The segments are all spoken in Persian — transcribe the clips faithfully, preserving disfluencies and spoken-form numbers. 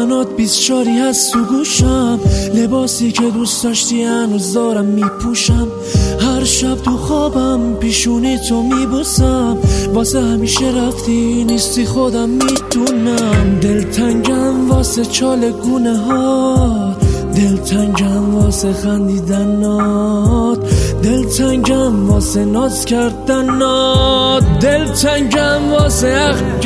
زدنات بیست شاری هست تو گوشم، لباسی که دوست داشتی هنوز دارم میپوشم، هر شب تو خوابم پیشونی تو میبوسم، واسه همیشه رفتی نیستی خودم میدونم، دلتنگم واسه چال گونه ها، دلتنگم واسه خندیدنات، دلتنگم واسه ناز کردنات، دلتنگم واسه عقل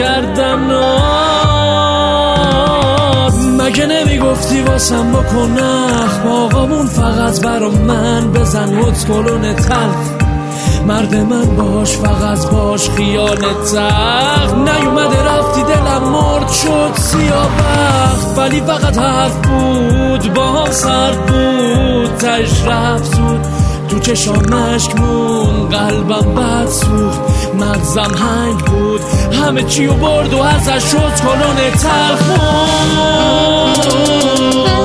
کردنات. مگه نمیگفتی واسم بکن اخم آقامون فقط برا من بزن وز کلون تلخ، مرد من باش فقط باش خیال تخت، نیومده رفتی دلم مرد شد سیاه بخت، ولی فقط حرف بود با هم سرد بود، تش رفت زود تو چشام مشک مون، قلبم بد سوخت مغزم هنگ بود، همه چیو برد و ازش شد کلون تلخ مون.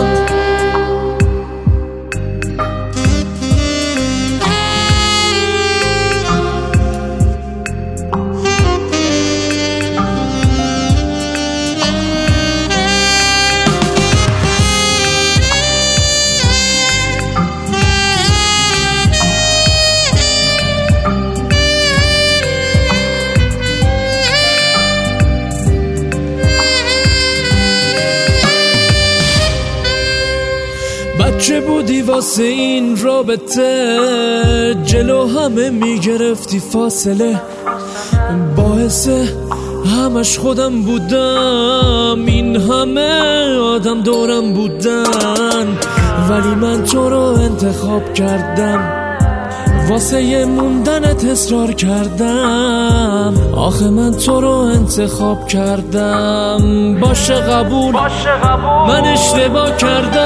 بچه بودی واسه این رابطه، جلو همه میگرفتی فاصله، باعث همش خودم بودم، این همه آدم دورم بودن، ولی من تو رو انتخاب کردم، واسه یه موندنت اصرار کردم، آخه من تو رو انتخاب کردم، باشه قبول, باشه قبول. من اشتباه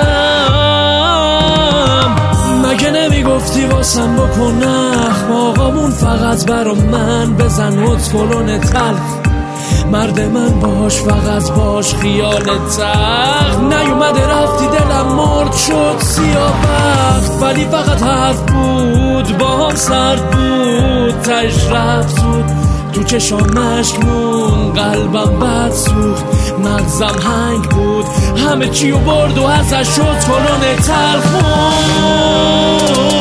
کردم، مگه نمیگفتی واسم بکن اخم آقامون فقط برا من بزن وز کلون تلخ، مرد من باش فقط باش خیال تخت، نیومده رفتی دلم مرد شد سیاه بخت، ولی فقط حرف بود با هم سرد بود، تش رفت زود تو چشام مشک مون، قلبم بد سوخت مغزم هنگ بود، همه چیو برد و ازش شد کلون تلخ مون.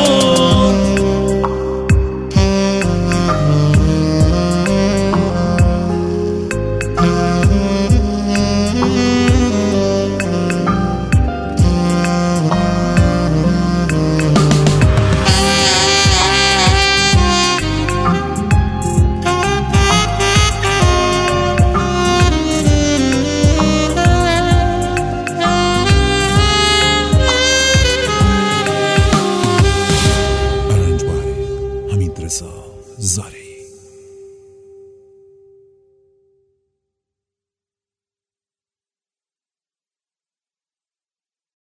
زاره